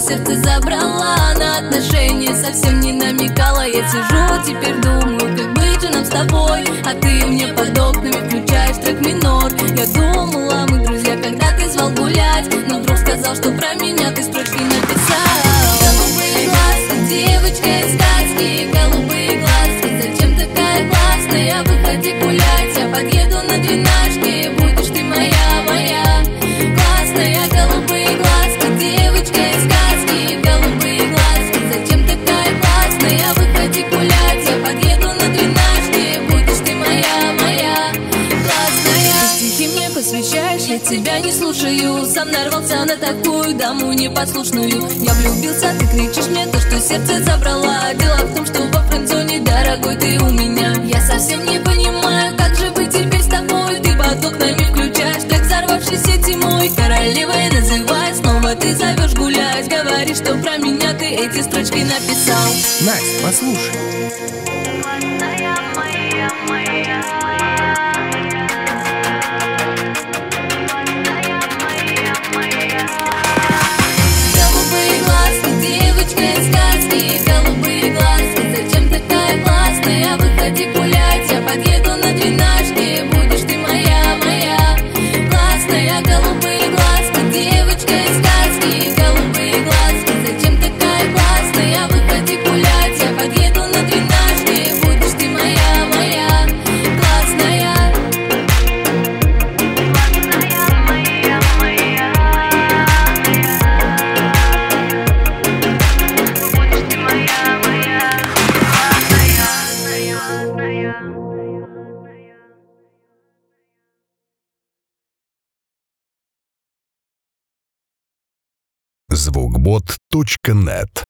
сердце забрала. На отношения совсем не намекала. Я сижу, теперь думаю, как быть же нам с тобой. А ты мне под окнами включаешь трек минор. Я думала, мы друзья, когда ты звал гулять, но вдруг сказал, что про меня ты строчки написал. Голубые глазки, девочка из сказки. Голубые глазки, зачем такая классная? Выходи гулять, я подъеду на двенашке. Будешь ты моя, моя классная. Голубые глазки, девочка из сказки. Голубые глазки, зачем такая классная? Выходи гулять, я подъеду на двенашке. Будешь ты моя, моя классная. Ты стихи мне посвящаешь, я тебя не слушаю. Сам нарвался на такую даму непослушную. Я влюбился, ты кричишь мне то, что сердце забрала. Дело в том, что во френдзоне, дорогой, ты у меня. Я совсем не понимаю, как же быть теперь с тобой. Ты под окнами включаешь трек взорвавшейся зимой. Королевой называй, снова ты зовешь гулять. Говоришь, что про меня ты эти строчки написал. Настя, послушай. Голубые глазки, девочка из сказки. Голубые глазки, зачем такая классная? Выходи гулять, я подъеду на двенашке. Будешь ты моя, моя классная. Голубые глазки, девочка из сказки. Голубые глазки, зачем такая классная? Выходи гулять, я подъеду на двенашке. Будешь ты моя, моя классная. Звукбот.нет